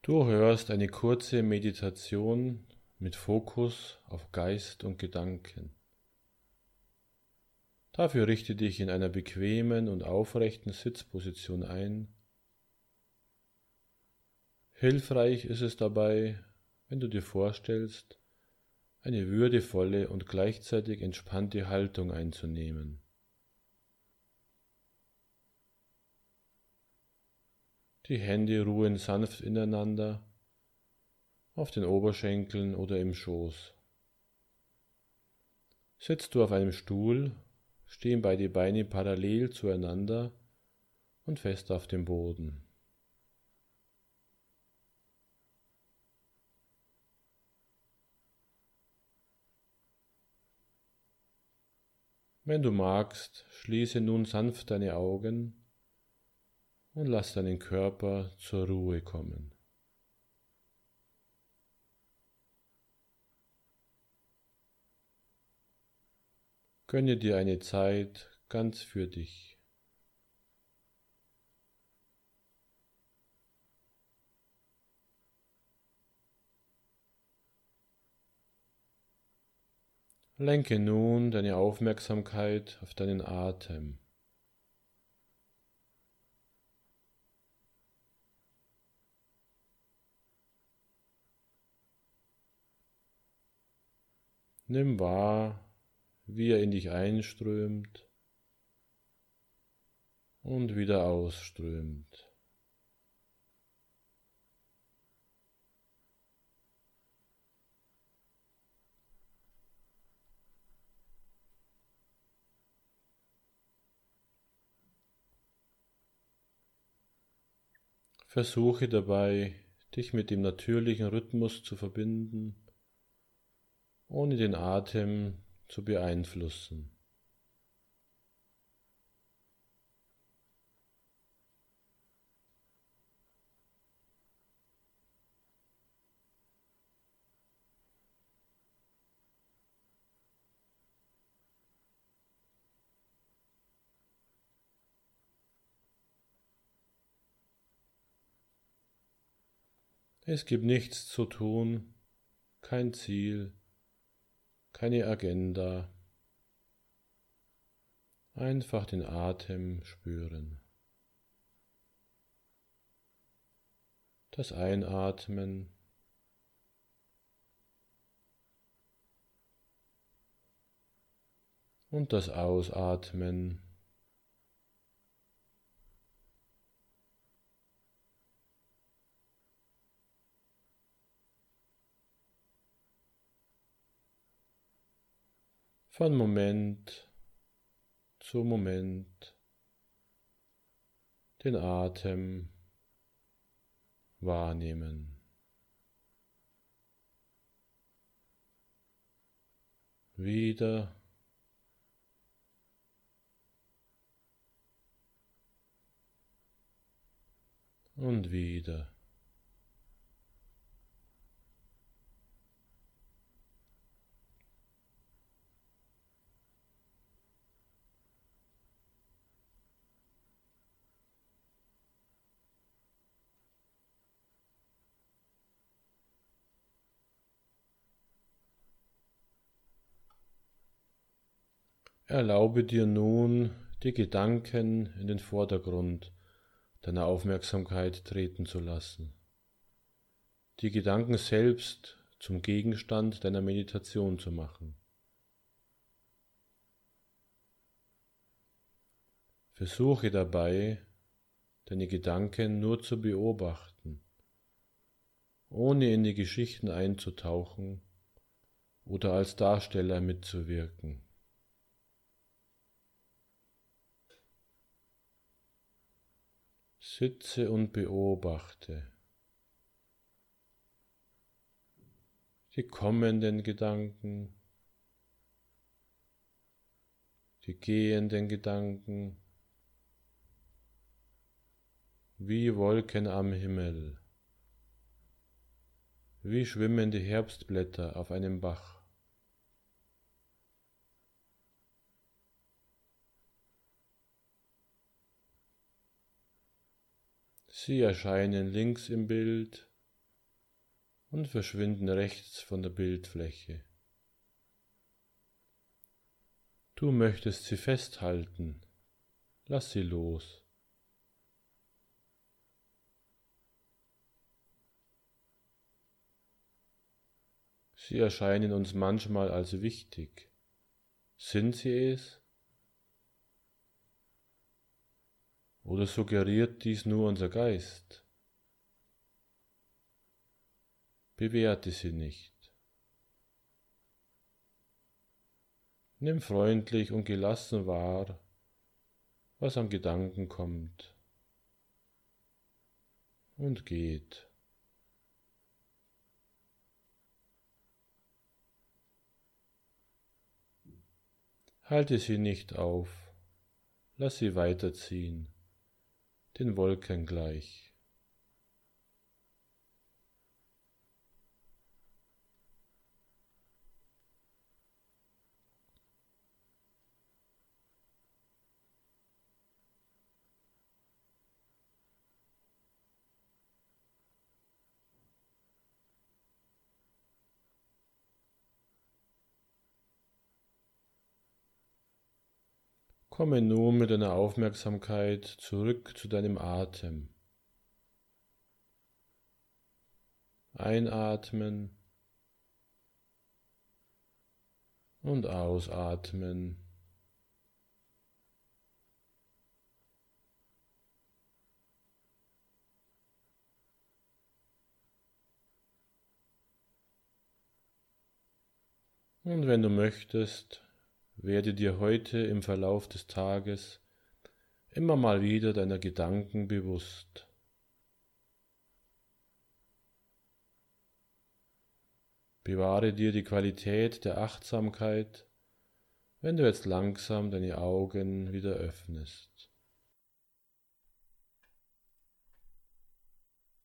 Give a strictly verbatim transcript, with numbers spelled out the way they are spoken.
Du hörst eine kurze Meditation mit Fokus auf Geist und Gedanken. Dafür richte dich in einer bequemen und aufrechten Sitzposition ein. Hilfreich ist es dabei, wenn du dir vorstellst, eine würdevolle und gleichzeitig entspannte Haltung einzunehmen. Die Hände ruhen sanft ineinander, auf den Oberschenkeln oder im Schoß. Sitzt du auf einem Stuhl, stehen beide Beine parallel zueinander und fest auf dem Boden. Wenn du magst, schließe nun sanft deine Augen und lass deinen Körper zur Ruhe kommen. Gönne dir eine Zeit ganz für dich. Lenke nun deine Aufmerksamkeit auf deinen Atem. Nimm wahr, wie er in dich einströmt und wieder ausströmt. Versuche dabei, dich mit dem natürlichen Rhythmus zu verbinden, ohne den Atem zu beeinflussen. Es gibt nichts zu tun, kein Ziel, keine Agenda. Einfach den Atem spüren. Das Einatmen und das Ausatmen. Von Moment zu Moment den Atem wahrnehmen. Wieder und wieder. Erlaube dir nun, die Gedanken in den Vordergrund deiner Aufmerksamkeit treten zu lassen. Die Gedanken selbst zum Gegenstand deiner Meditation zu machen. Versuche dabei, deine Gedanken nur zu beobachten, ohne in die Geschichten einzutauchen oder als Darsteller mitzuwirken. Sitze und beobachte die kommenden Gedanken, die gehenden Gedanken, wie Wolken am Himmel, wie schwimmende Herbstblätter auf einem Bach. Sie erscheinen links im Bild und verschwinden rechts von der Bildfläche. Du möchtest sie festhalten, lass sie los. Sie erscheinen uns manchmal als wichtig. Sind sie es? Oder suggeriert dies nur unser Geist? Bewerte sie nicht. Nimm freundlich und gelassen wahr, was an Gedanken kommt und geht. Halte sie nicht auf, lass sie weiterziehen, den Wolken gleich. Komme nun mit deiner Aufmerksamkeit zurück zu deinem Atem. Einatmen und ausatmen. Und wenn du möchtest, werde dir heute im Verlauf des Tages immer mal wieder deiner Gedanken bewusst. Bewahre dir die Qualität der Achtsamkeit, wenn du jetzt langsam deine Augen wieder öffnest.